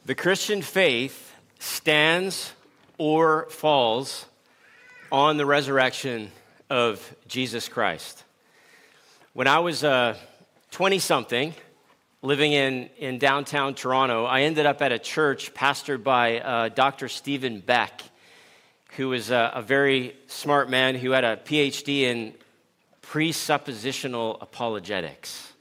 The Christian faith stands or falls on the resurrection of Jesus Christ. When I was 20-something, living in downtown Toronto, I ended up at a church pastored by Dr. Stephen Beck, who was a very smart man who had a PhD in presuppositional apologetics.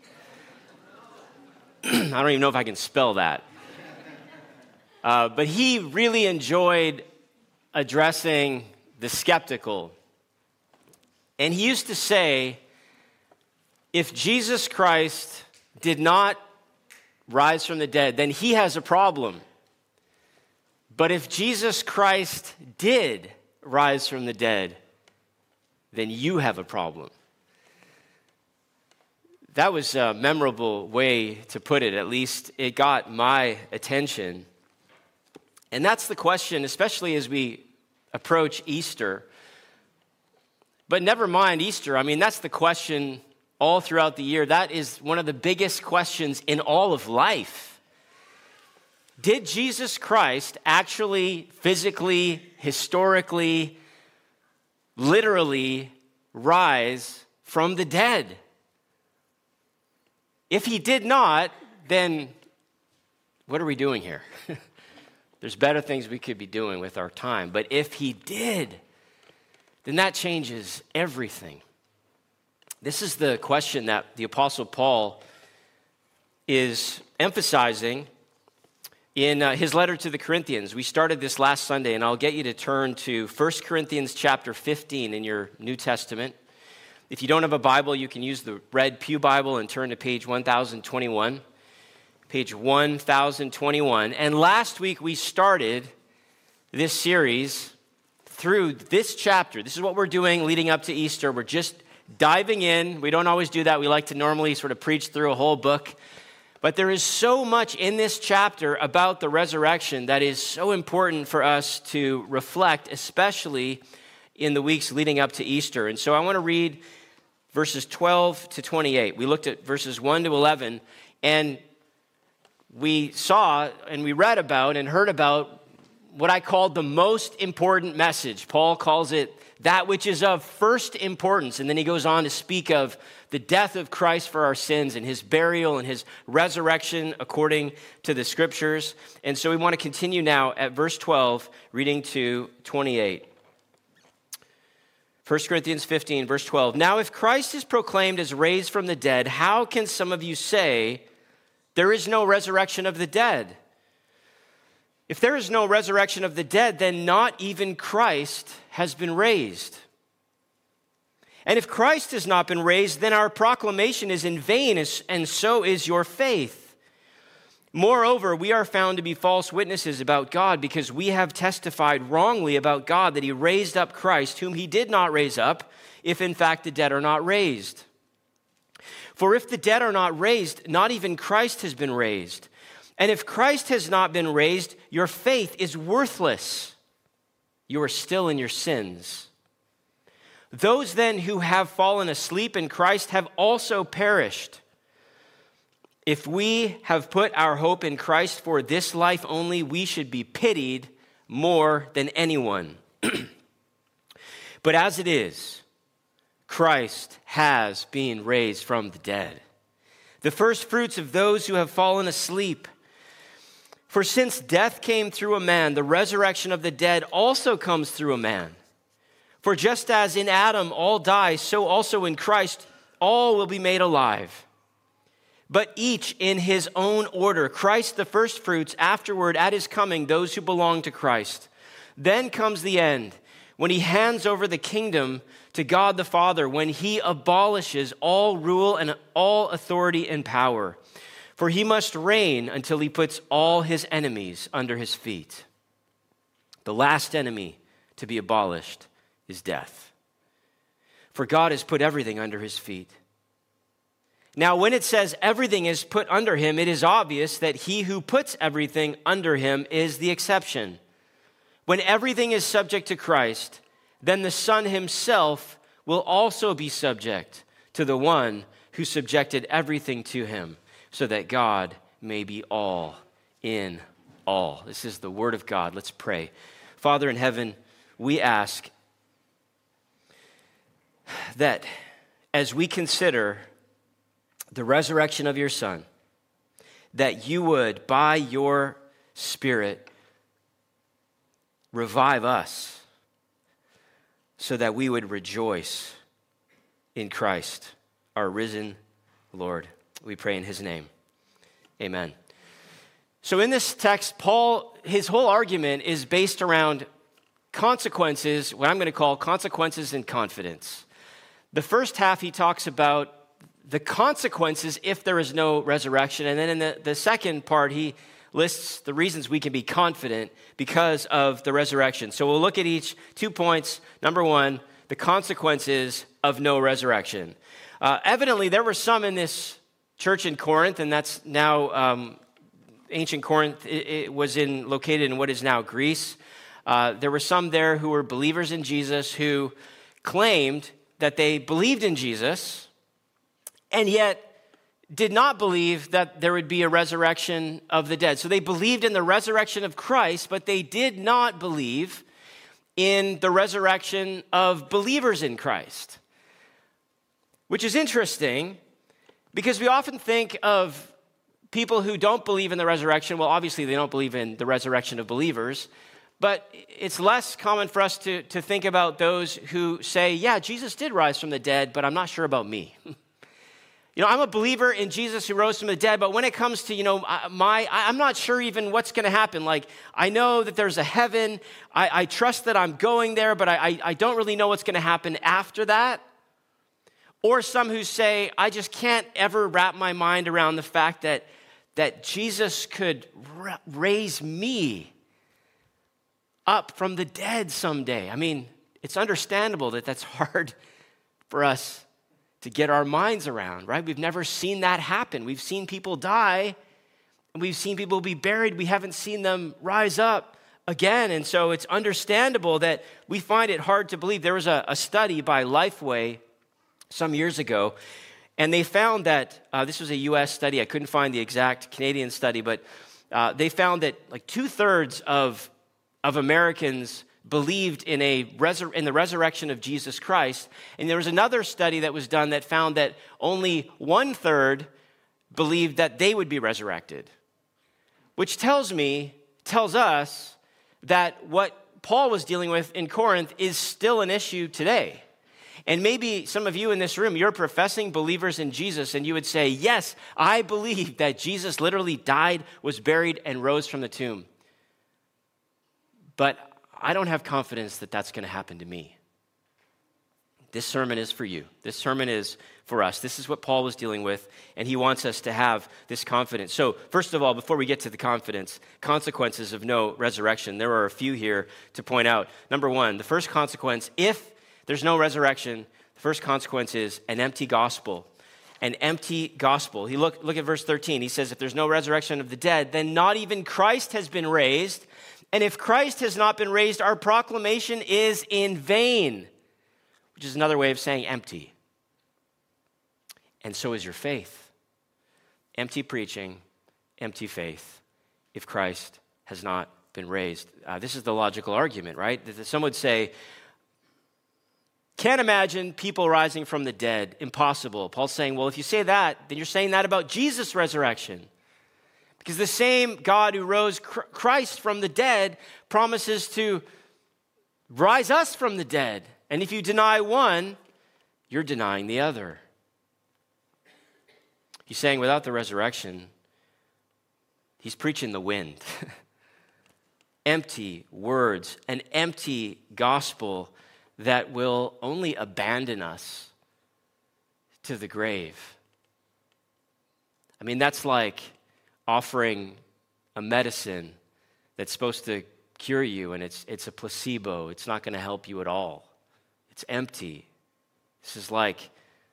I don't even know if I can spell that. But he really enjoyed addressing the skeptical. And he used to say, if Jesus Christ did not rise from the dead, then he has a problem. But if Jesus Christ did rise from the dead, then you have a problem. That was a memorable way to put it. At least it got my attention. And that's the question, especially as we approach Easter. But never mind Easter. I mean, that's the question all throughout the year. That is one of the biggest questions in all of life. Did Jesus Christ actually, physically, historically, literally rise from the dead? If he did not, then what are we doing here? There's better things we could be doing with our time. But if he did, then that changes everything. This is the question that the Apostle Paul is emphasizing in his letter to the Corinthians. We started this last Sunday, and I'll get you to turn to 1 Corinthians chapter 15 in your New Testament. If you don't have a Bible, you can use the Red Pew Bible and turn to page 1021. Page 1021. And last week we started this series through this chapter. This is what we're doing leading up to Easter. We're just diving in. We don't always do that. We like to normally sort of preach through a whole book. But there is so much in this chapter about the resurrection that is so important for us to reflect, especially in the weeks leading up to Easter. And so I want to read verses 12 to 28. We looked at verses 1 to 11, and we saw and we read about and heard about what I called the most important message. Paul calls it that which is of first importance. And then he goes on to speak of the death of Christ for our sins and his burial and his resurrection according to the scriptures. And so we want to continue now at verse 12, reading to 28. 1 Corinthians 15, verse 12. Now, if Christ is proclaimed as raised from the dead, how can some of you say there is no resurrection of the dead? If there is no resurrection of the dead, then not even Christ has been raised. And if Christ has not been raised, then our proclamation is in vain, and so is your faith. Moreover, we are found to be false witnesses about God, because we have testified wrongly about God that he raised up Christ, whom he did not raise up, if in fact the dead are not raised. For if the dead are not raised, not even Christ has been raised. And if Christ has not been raised, your faith is worthless. You are still in your sins. Those then who have fallen asleep in Christ have also perished. If we have put our hope in Christ for this life only, we should be pitied more than anyone. But as it is, Christ has been raised from the dead, the first fruits of those who have fallen asleep. For since death came through a man, the resurrection of the dead also comes through a man. For just as in Adam all die, so also in Christ all will be made alive. But each in his own order, Christ the first fruits, afterward at his coming, those who belong to Christ. Then comes the end, when he hands over the kingdom to God the Father, when he abolishes all rule and all authority and power. For he must reign until he puts all his enemies under his feet. The last enemy to be abolished is death. For God has put everything under his feet. Now, when it says everything is put under him, it is obvious that he who puts everything under him is the exception. When everything is subject to Christ, then the Son himself will also be subject to the one who subjected everything to him, so that God may be all in all. This is the word of God. Let's pray. Father in heaven, we ask that as we consider the resurrection of your Son, that you would, by your Spirit, revive us so that we would rejoice in Christ, our risen Lord. We pray in his name. Amen. So in this text, Paul, his whole argument is based around consequences, what I'm going to call consequences and confidence. The first half, he talks about the consequences if there is no resurrection. And then in the second part, he lists the reasons we can be confident because of the resurrection. So we'll look at each 2 points. Number one, the consequences of no resurrection. Evidently, there were some in this church in Corinth, and that's now ancient Corinth. It was located in what is now Greece. There were some there who were believers in Jesus who claimed that they believed in Jesus and yet did not believe that there would be a resurrection of the dead. So they believed in the resurrection of Christ, but they did not believe in the resurrection of believers in Christ, which is interesting because we often think of people who don't believe in the resurrection. Well, obviously they don't believe in the resurrection of believers, but it's less common for us to think about those who say, yeah, Jesus did rise from the dead, but I'm not sure about me. I'm a believer in Jesus who rose from the dead, but when it comes to, I'm not sure even what's going to happen. Like, I know that there's a heaven. I trust that I'm going there, but I don't really know what's going to happen after that. Or some who say, I just can't ever wrap my mind around the fact that Jesus could raise me up from the dead someday. I mean, it's understandable that that's hard for us to get our minds around, right? We've never seen that happen. We've seen people die, and we've seen people be buried. We haven't seen them rise up again, and so it's understandable that we find it hard to believe. There was a study by Lifeway some years ago, and they found that, this was a U.S. study. I couldn't find the exact Canadian study, but they found that like 2/3 of Americans believed in the resurrection of Jesus Christ. And there was another study that was done that found that only 1/3 believed that they would be resurrected, which tells us that what Paul was dealing with in Corinth is still an issue today. And maybe some of you in this room, you're professing believers in Jesus, and you would say, yes, I believe that Jesus literally died, was buried, and rose from the tomb. But I don't have confidence that that's going to happen to me. This sermon is for you. This sermon is for us. This is what Paul was dealing with, and he wants us to have this confidence. So, first of all, before we get to the confidence, consequences of no resurrection, there are a few here to point out. Number one, the first consequence, if there's no resurrection, the first consequence is an empty gospel. An empty gospel. Look at verse 13. He says, if there's no resurrection of the dead, then not even Christ has been raised. And if Christ has not been raised, our proclamation is in vain, which is another way of saying empty. And so is your faith. Empty preaching, empty faith, if Christ has not been raised. This is the logical argument, right? That some would say, can't imagine people rising from the dead. Impossible. Paul's saying, well, if you say that, then you're saying that about Jesus' resurrection. Because the same God who rose Christ from the dead promises to rise us from the dead. And if you deny one, you're denying the other. He's saying without the resurrection, he's preaching the wind. Empty words, an empty gospel that will only abandon us to the grave. I mean, that's like offering a medicine that's supposed to cure you, and it's a placebo. It's not going to help you at all. It's empty. This is like,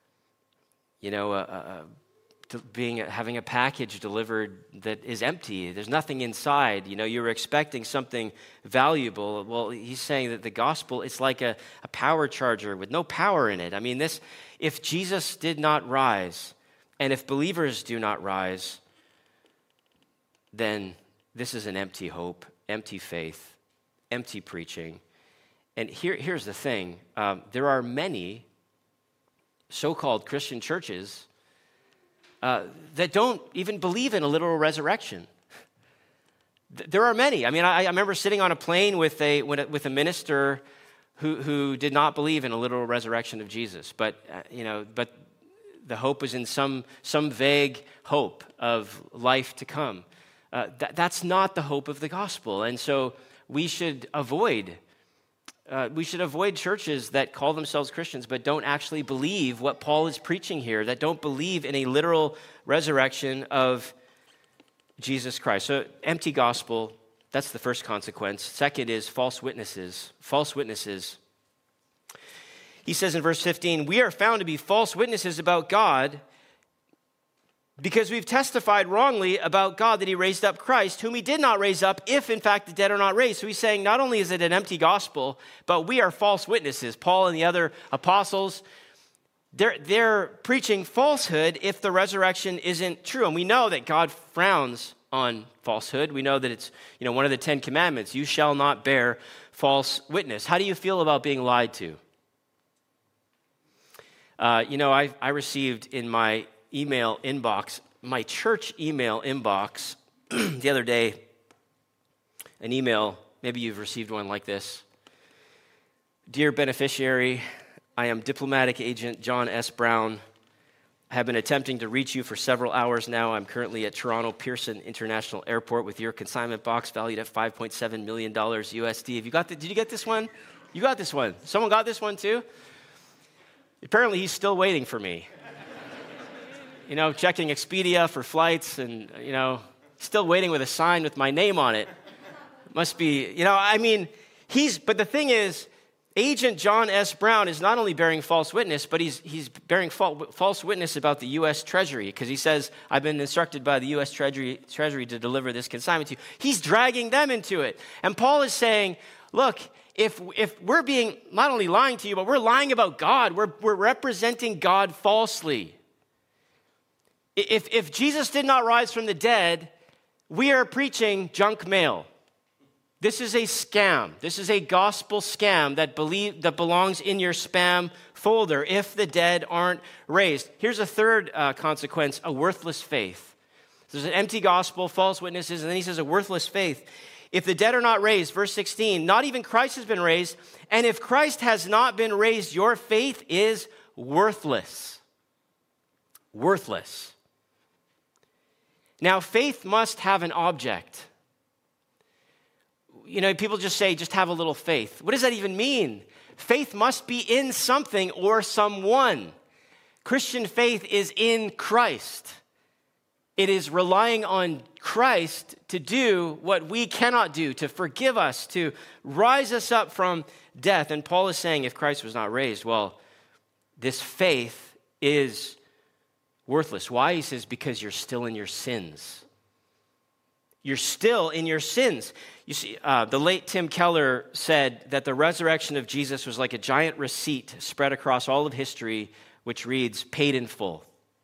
having a package delivered that is empty. There's nothing inside. You were expecting something valuable. Well, he's saying that the gospel is like a power charger with no power in it. I mean, if Jesus did not rise, and if believers do not rise, then this is an empty hope, empty faith, empty preaching. And here's the thing. There are many so-called Christian churches that don't even believe in a literal resurrection. There are many. I mean, I remember sitting on a plane with a minister who did not believe in a literal resurrection of Jesus, but the hope was in some vague hope of life to come. That's not the hope of the gospel, and so we should avoid churches that call themselves Christians but don't actually believe what Paul is preaching here, that don't believe in a literal resurrection of Jesus Christ. So empty gospel, that's the first consequence. Second is false witnesses. False witnesses. He says in verse 15, we are found to be false witnesses about God because we've testified wrongly about God that he raised up Christ, whom he did not raise up, if in fact the dead are not raised. So he's saying not only is it an empty gospel, but we are false witnesses. Paul and the other apostles, they're preaching falsehood if the resurrection isn't true. And we know that God frowns on falsehood. We know that it's one of the 10 commandments. You shall not bear false witness. How do you feel about being lied to? I received in my email inbox, my church email inbox, the other day, an email. Maybe you've received one like this. Dear beneficiary, I am diplomatic agent John S. Brown. I have been attempting to reach you for several hours now. I'm currently at Toronto Pearson International Airport with your consignment box valued at $5.7 million USD. Did you get this one? You got this one. Someone got this one too? Apparently he's still waiting for me. Checking Expedia for flights and, still waiting with a sign with my name on it. Must be, but the thing is, Agent John S. Brown is not only bearing false witness, but he's bearing false witness about the U.S. Treasury, because he says, I've been instructed by the U.S. Treasury to deliver this consignment to you. He's dragging them into it. And Paul is saying, look, if we're being not only lying to you, but we're lying about God, we're representing God falsely. If Jesus did not rise from the dead, we are preaching junk mail. This is a scam. This is a gospel scam that belongs in your spam folder if the dead aren't raised. Here's a third consequence, a worthless faith. There's an empty gospel, false witnesses, and then he says a worthless faith. If the dead are not raised, verse 16, not even Christ has been raised, and if Christ has not been raised, your faith is worthless. Worthless. Now, faith must have an object. People just say, just have a little faith. What does that even mean? Faith must be in something or someone. Christian faith is in Christ. It is relying on Christ to do what we cannot do, to forgive us, to rise us up from death. And Paul is saying if Christ was not raised, well, this faith is worthless. Why? He says, because you're still in your sins. You're still in your sins. You see, the late Tim Keller said that the resurrection of Jesus was like a giant receipt spread across all of history, which reads, paid in full.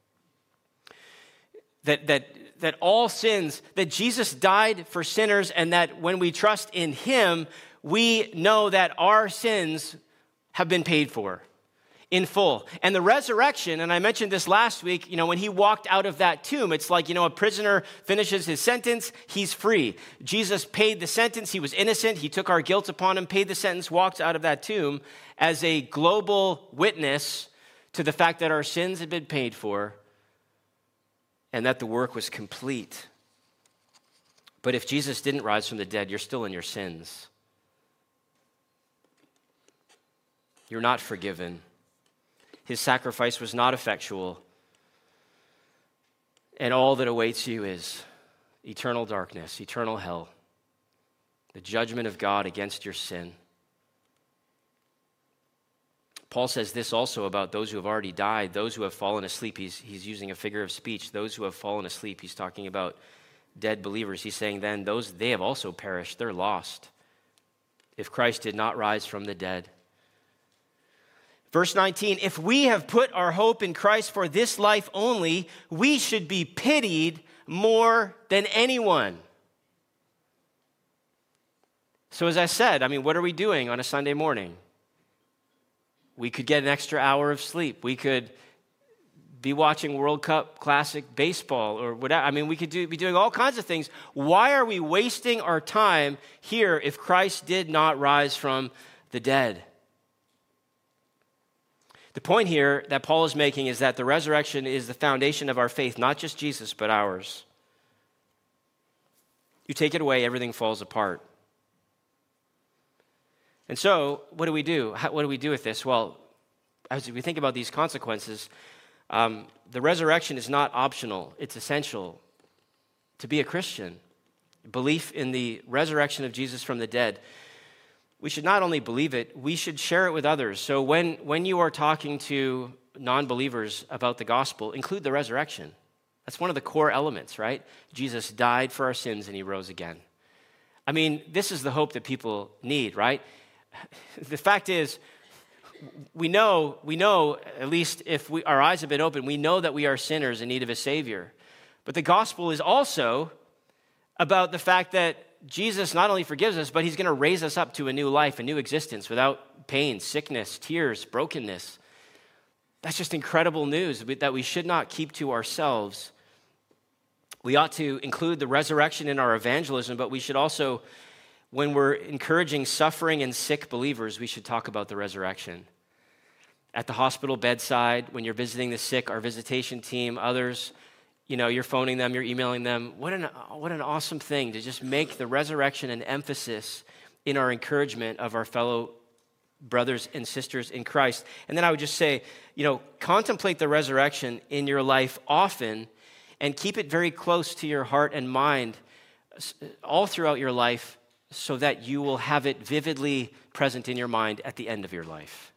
That all sins, that Jesus died for sinners, and that when we trust in him, we know that our sins have been paid for in full. And the resurrection, and I mentioned this last week, when he walked out of that tomb, it's like, a prisoner finishes his sentence, he's free. Jesus paid the sentence, he was innocent, he took our guilt upon him, paid the sentence, walked out of that tomb as a global witness to the fact that our sins had been paid for and that the work was complete. But if Jesus didn't rise from the dead, you're still in your sins. You're not forgiven. His sacrifice was not effectual. And all that awaits you is eternal darkness, eternal hell, the judgment of God against your sin. Paul says this also about those who have already died, those who have fallen asleep. He's using a figure of speech. Those who have fallen asleep, he's talking about dead believers. He's saying then they have also perished. They're lost if Christ did not rise from the dead. Verse 19, if we have put our hope in Christ for this life only, we should be pitied more than anyone. So as I said, what are we doing on a Sunday morning? We could get an extra hour of sleep. We could be watching World Cup Classic baseball or whatever. We could be doing all kinds of things. Why are we wasting our time here if Christ did not rise from the dead? The point here that Paul is making is that the resurrection is the foundation of our faith, not just Jesus, but ours. You take it away, everything falls apart. And so, what do we do? What do we do with this? Well, as we think about these consequences, the resurrection is not optional. It's essential to be a Christian. Belief in the resurrection of Jesus from the dead. We should not only believe it, we should share it with others. So when you are talking to non-believers about the gospel, include the resurrection. That's one of the core elements, right? Jesus died for our sins and he rose again. This is the hope that people need, right? The fact is, we know, at least if our eyes have been opened, we know that we are sinners in need of a Savior. But the gospel is also about the fact that Jesus not only forgives us, but he's going to raise us up to a new life, a new existence without pain, sickness, tears, brokenness. That's just incredible news that we should not keep to ourselves. We ought to include the resurrection in our evangelism, but we should also, when we're encouraging suffering and sick believers, we should talk about the resurrection. At the hospital bedside, when you're visiting the sick, our visitation team, others, you're phoning them, you're emailing them. What an awesome thing to just make the resurrection an emphasis in our encouragement of our fellow brothers and sisters in Christ. And then I would just say, contemplate the resurrection in your life often and keep it very close to your heart and mind all throughout your life so that you will have it vividly present in your mind at the end of your life.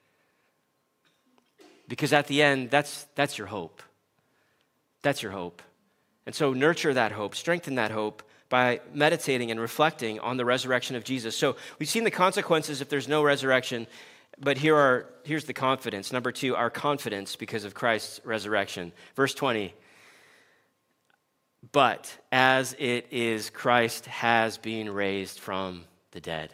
Because at the end, that's your hope. That's your hope. And so nurture that hope, strengthen that hope by meditating and reflecting on the resurrection of Jesus. So we've seen the consequences if there's no resurrection, but here's the confidence. Number 2, our confidence because of Christ's resurrection. Verse 20, but as it is, Christ has been raised from the dead.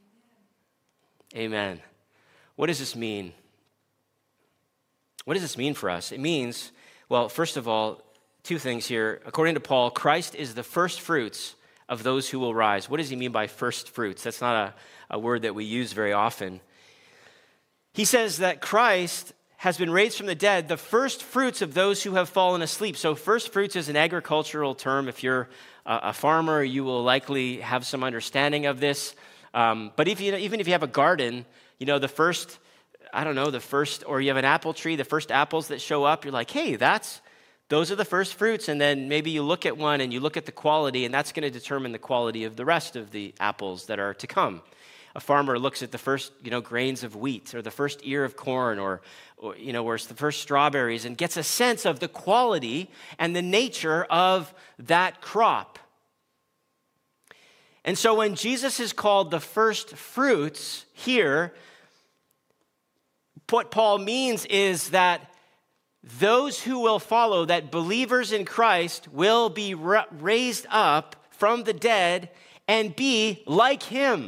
Amen. What does this mean? What does this mean for us? It means, well, first of all, 2 things here. According to Paul, Christ is the first fruits of those who will rise. What does he mean by first fruits? That's not a word that we use very often. He says that Christ has been raised from the dead, the first fruits of those who have fallen asleep. So first fruits is an agricultural term. If you're a farmer, you will likely have some understanding of this. But even if you have a garden, the first, or you have an apple tree, the first apples that show up, you're like, hey, those are the first fruits. And then maybe you look at one and you look at the quality, and that's going to determine the quality of the rest of the apples that are to come. A farmer looks at the first, grains of wheat or the first ear of corn or it's the first strawberries and gets a sense of the quality and the nature of that crop. And so when Jesus is called the first fruits here, what Paul means is that those who will follow, that believers in Christ will be raised up from the dead and be like him.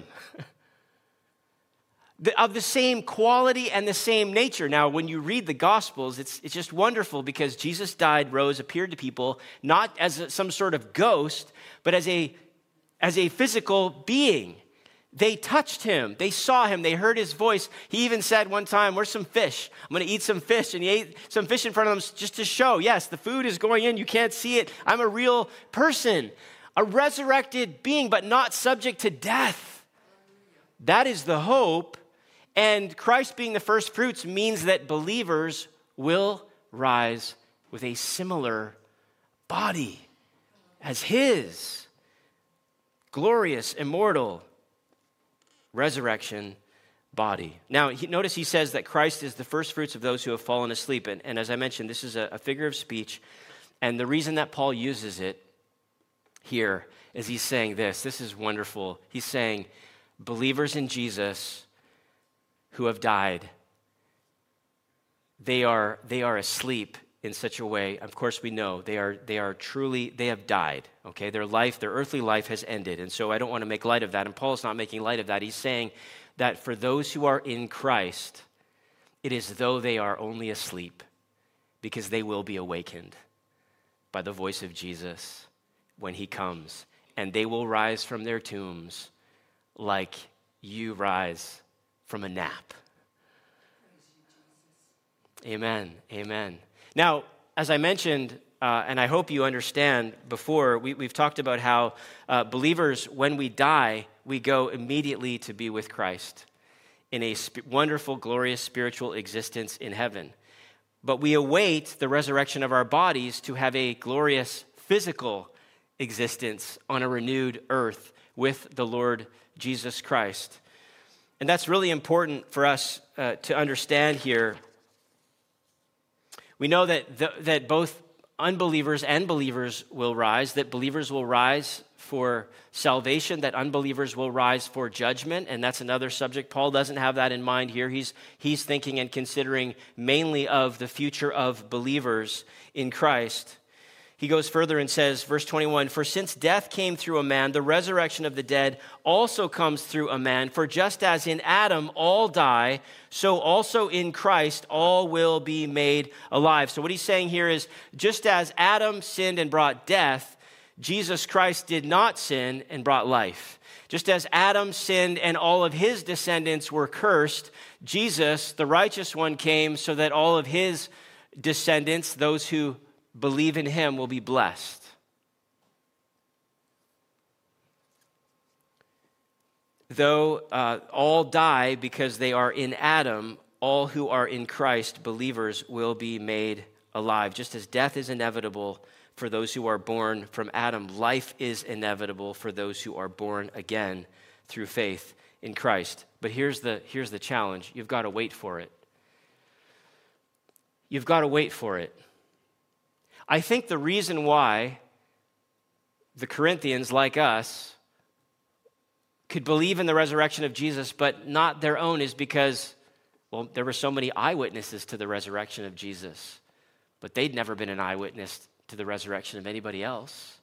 Of the same quality and the same nature. Now, when you read the Gospels, it's just wonderful because Jesus died, rose, appeared to people, not as some sort of ghost, but as a physical being. They touched him. They saw him. They heard his voice. He even said one time, where's some fish? I'm going to eat some fish. And he ate some fish in front of them just to show, yes, the food is going in. You can't see it. I'm a real person, a resurrected being, but not subject to death. That is the hope. And Christ being the first fruits means that believers will rise with a similar body as his glorious, immortal resurrection body. Now, notice he says that Christ is the first fruits of those who have fallen asleep. And as I mentioned, this is a figure of speech. And the reason that Paul uses it here is he's saying this. This is wonderful. He's saying believers in Jesus who have died, they are asleep in such a way, of course we know they are truly, they have died, okay? Their earthly life has ended. And so I don't want to make light of that. And Paul's not making light of that. He's saying that for those who are in Christ, it is as though they are only asleep, because they will be awakened by the voice of Jesus when he comes. And they will rise from their tombs like you rise from a nap. Amen, amen. Now, as I mentioned, and I hope you understand before, we've talked about how believers, when we die, we go immediately to be with Christ in a wonderful, glorious spiritual existence in heaven. But we await the resurrection of our bodies to have a glorious physical existence on a renewed earth with the Lord Jesus Christ. And that's really important for us to understand here. We know that both unbelievers and believers will rise, that believers will rise for salvation, that unbelievers will rise for judgment, and that's another subject. Paul doesn't have that in mind here. He's thinking and considering mainly of the future of believers in Christ. He goes further and says, verse 21, "For since death came through a man, the resurrection of the dead also comes through a man. For just as in Adam all die, so also in Christ all will be made alive." So what he's saying here is, just as Adam sinned and brought death, Jesus Christ did not sin and brought life. Just as Adam sinned and all of his descendants were cursed, Jesus, the righteous one, came so that all of his descendants, those who believe in him, will be blessed. Though all die because they are in Adam, all who are in Christ, believers, will be made alive. Just as death is inevitable for those who are born from Adam, life is inevitable for those who are born again through faith in Christ. But here's the challenge. You've got to wait for it. You've got to wait for it. I think the reason why the Corinthians, like us, could believe in the resurrection of Jesus but not their own is because, well, there were so many eyewitnesses to the resurrection of Jesus, but they'd never been an eyewitness to the resurrection of anybody else.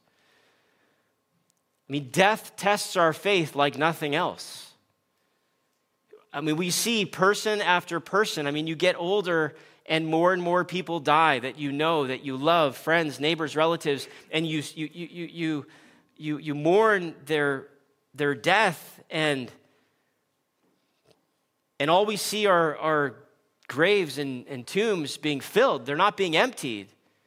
I mean, death tests our faith like nothing else. I mean, we see person after person. I mean, you get older and more people die that you know, that you love, friends, neighbors, relatives, and you mourn their death, and all we see are graves and tombs being filled. They're not being emptied.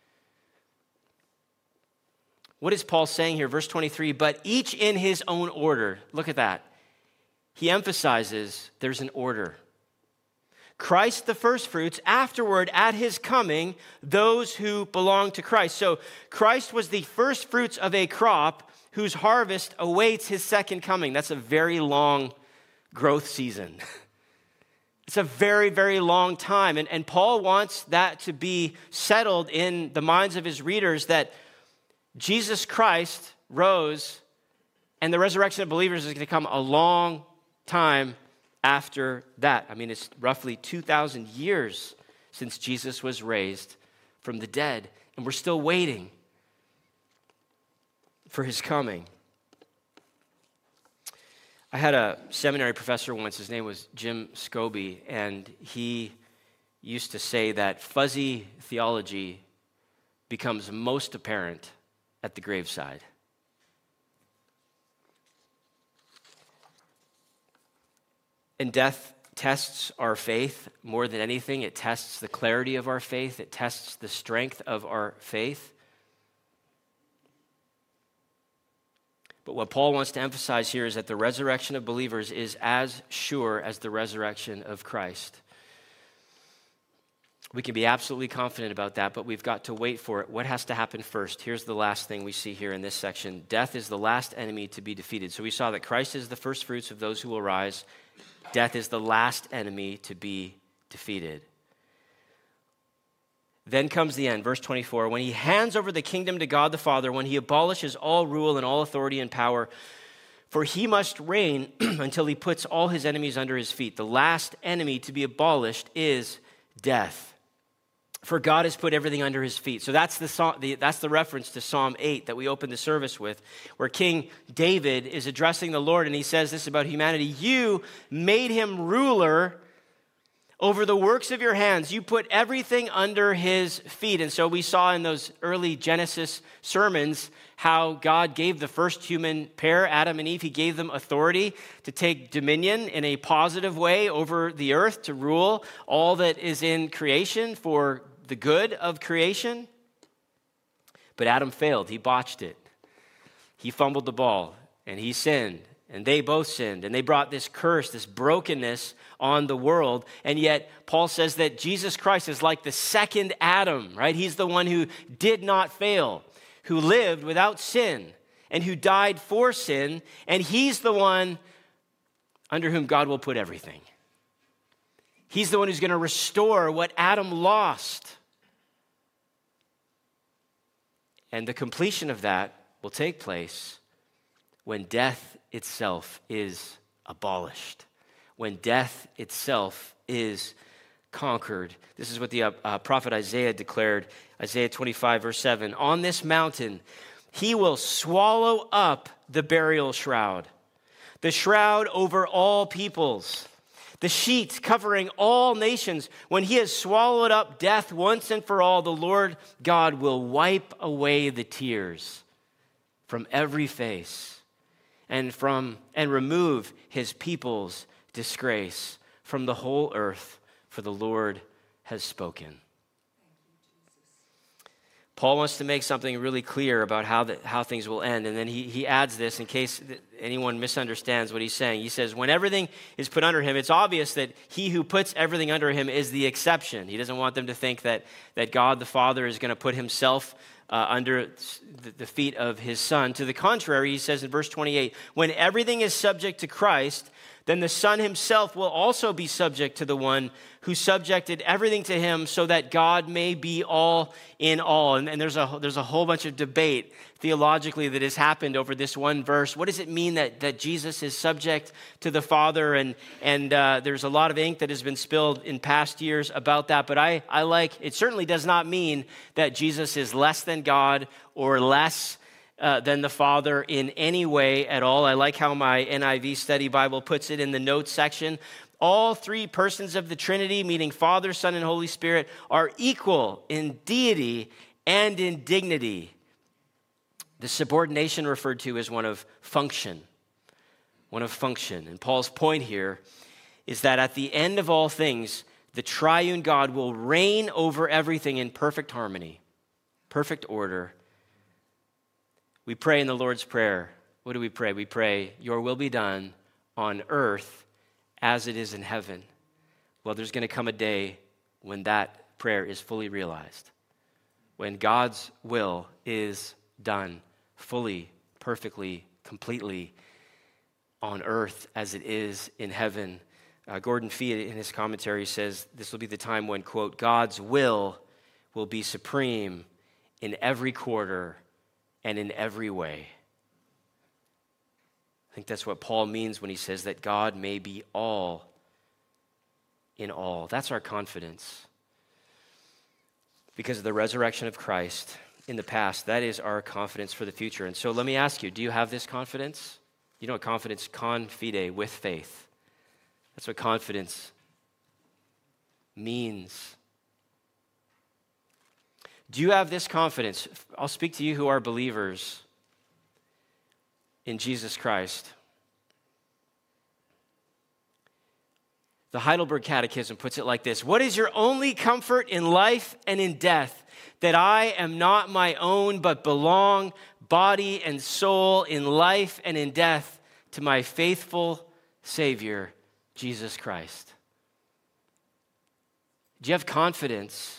What is Paul saying here? Verse 23, "But each in his own order." Look at that. He emphasizes there's an order. Christ the firstfruits, afterward at his coming, those who belong to Christ. So Christ was the firstfruits of a crop whose harvest awaits his second coming. That's a very long growth season. It's a very, very long time. And Paul wants that to be settled in the minds of his readers, that Jesus Christ rose and the resurrection of believers is going to come a long time after that. I mean, it's roughly 2,000 years since Jesus was raised from the dead, and we're still waiting for his coming. I had a seminary professor once, his name was Jim Scobie, and he used to say that fuzzy theology becomes most apparent at the graveside. And death tests our faith more than anything. It tests the clarity of our faith. It tests the strength of our faith. But what Paul wants to emphasize here is that the resurrection of believers is as sure as the resurrection of Christ. We can be absolutely confident about that, but we've got to wait for it. What has to happen first? Here's the last thing we see here in this section. Death is the last enemy to be defeated. So we saw that Christ is the first fruits of those who will rise. Death is the last enemy to be defeated. Then comes the end, verse 24. "When he hands over the kingdom to God the Father, when he abolishes all rule and all authority and power, for he must reign until he puts all his enemies under his feet." The last enemy to be abolished is death. For God has put everything under his feet. So that's the reference to Psalm 8 that we opened the service with, where King David is addressing the Lord, and he says this about humanity: you made him ruler over the works of your hands. You put everything under his feet. And so we saw in those early Genesis sermons how God gave the first human pair, Adam and Eve, he gave them authority to take dominion in a positive way over the earth, to rule all that is in creation for the good of creation. But Adam failed. He botched it. He fumbled the ball, and he sinned, and they both sinned, and they brought this curse, this brokenness on the world. And yet Paul says that Jesus Christ is like the second Adam, right? He's the one who did not fail, who lived without sin, and who died for sin, and he's the one under whom God will put everything. He's the one who's going to restore what Adam lost. And the completion of that will take place when death itself is abolished, when death itself is conquered. This is what the prophet Isaiah declared, Isaiah 25, verse 7. On this mountain, he will swallow up the burial shroud, the shroud over all peoples, the sheet covering all nations. When he has swallowed up death once and for all, the Lord God will wipe away the tears from every face and remove his people's disgrace from the whole earth, for the Lord has spoken. Paul wants to make something really clear about how things will end. And then he adds this in case anyone misunderstands what he's saying. He says, when everything is put under him, it's obvious that he who puts everything under him is the exception. He doesn't want them to think that God the Father is going to put himself under the feet of his Son. To the contrary, he says in verse 28, when everything is subject to Christ, then the Son himself will also be subject to the one who subjected everything to him, so that God may be all in all. And there's a whole bunch of debate theologically that has happened over this one verse. What does it mean that Jesus is subject to the Father? And there's a lot of ink that has been spilled in past years about that. But I like, it certainly does not mean that Jesus is less than God or less than the Father in any way at all. I like how my NIV study Bible puts it in the notes section. All three persons of the Trinity, meaning Father, Son, and Holy Spirit, are equal in deity and in dignity. The subordination referred to is one of function. One of function. And Paul's point here is that at the end of all things, the triune God will reign over everything in perfect harmony, perfect order. We pray in the Lord's Prayer. What do we pray? We pray, your will be done on earth as it is in heaven. Well, there's going to come a day when that prayer is fully realized, when God's will is done fully, perfectly, completely on earth as it is in heaven. Gordon Fee, in his commentary, says this will be the time when, quote, God's will be supreme in every quarter and in every way. I think that's what Paul means when he says that God may be all in all. That's our confidence. Because of the resurrection of Christ in the past, that is our confidence for the future. And so let me ask you, do you have this confidence? You know what confidence, confide, with faith. That's what confidence means. Do you have this confidence? I'll speak to you who are believers in Jesus Christ. The Heidelberg Catechism puts it like this: what is your only comfort in life and in death? That I am not my own, but belong, body and soul, in life and in death, to my faithful Savior, Jesus Christ. Do you have confidence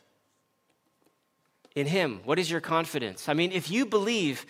in him? What is your confidence? I mean, if you believe,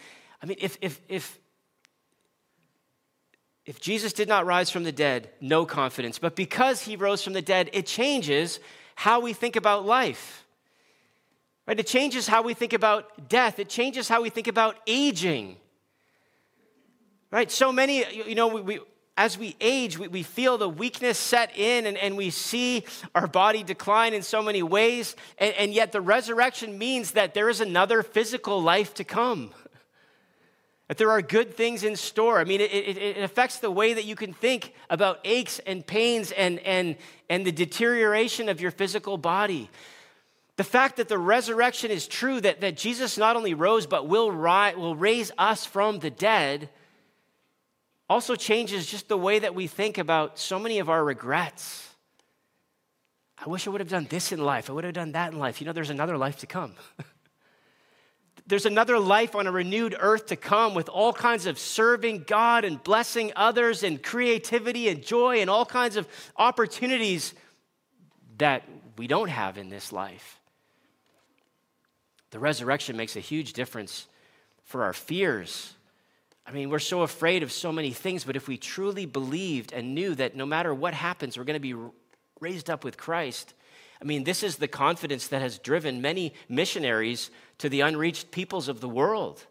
if Jesus did not rise from the dead, no confidence. But because he rose from the dead, it changes how we think about life. Right? It changes how we think about death. It changes how we think about aging. Right? So many, as we age, we feel the weakness set in and we see our body decline in so many ways. And yet the resurrection means that there is another physical life to come. That there are good things in store. I mean, it affects the way that you can think about aches and pains and the deterioration of your physical body. The fact that the resurrection is true, that Jesus not only rose but will raise us from the dead, also changes just the way that we think about so many of our regrets. I wish I would have done this in life. I would have done that in life. There's another life to come. There's another life on a renewed earth to come with all kinds of serving God and blessing others and creativity and joy and all kinds of opportunities that we don't have in this life. The resurrection makes a huge difference for our fears. I mean, we're so afraid of so many things, but if we truly believed and knew that no matter what happens, we're going to be raised up with Christ, I mean, this is the confidence that has driven many missionaries to the unreached peoples of the world,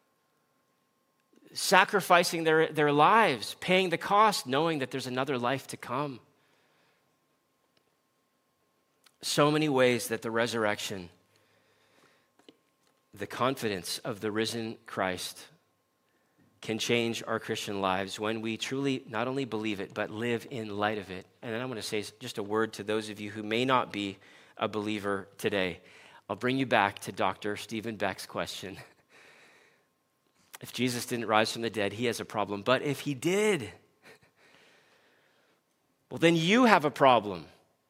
sacrificing their lives, paying the cost, knowing that there's another life to come. So many ways that the resurrection, the confidence of the risen Christ, can change our Christian lives when we truly not only believe it, but live in light of it. And then I'm going to say just a word to those of you who may not be a believer today. I'll bring you back to Dr. Stephen Beck's question. If Jesus didn't rise from the dead, he has a problem. But if he did, well, then you have a problem.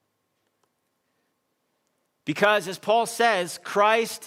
Because as Paul says, Christ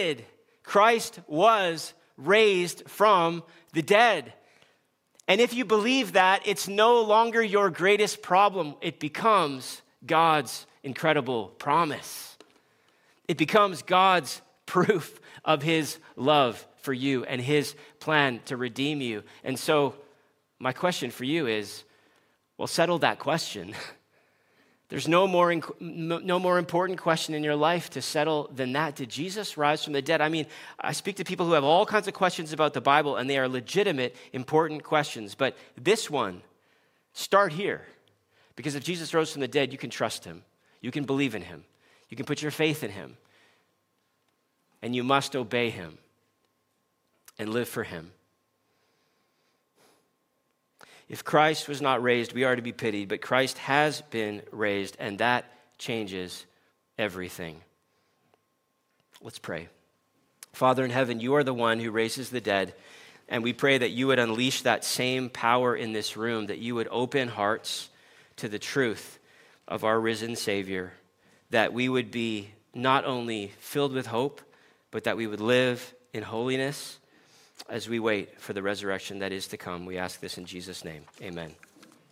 was raised from the dead. And if you believe that, it's no longer your greatest problem. It becomes God's incredible promise. It becomes God's proof of his love for you and his plan to redeem you. And so my question for you is, well, settle that question. There's no more important question in your life to settle than that. Did Jesus rise from the dead? I mean, I speak to people who have all kinds of questions about the Bible, and they are legitimate, important questions. But this one, start here. Because if Jesus rose from the dead, you can trust him. You can believe in him. You can put your faith in him. And you must obey him and live for him. If Christ was not raised, we are to be pitied, but Christ has been raised, and that changes everything. Let's pray. Father in heaven, you are the one who raises the dead, and we pray that you would unleash that same power in this room, that you would open hearts to the truth of our risen Savior, that we would be not only filled with hope, but that we would live in holiness as we wait for the resurrection that is to come. We ask this in Jesus' name. Amen.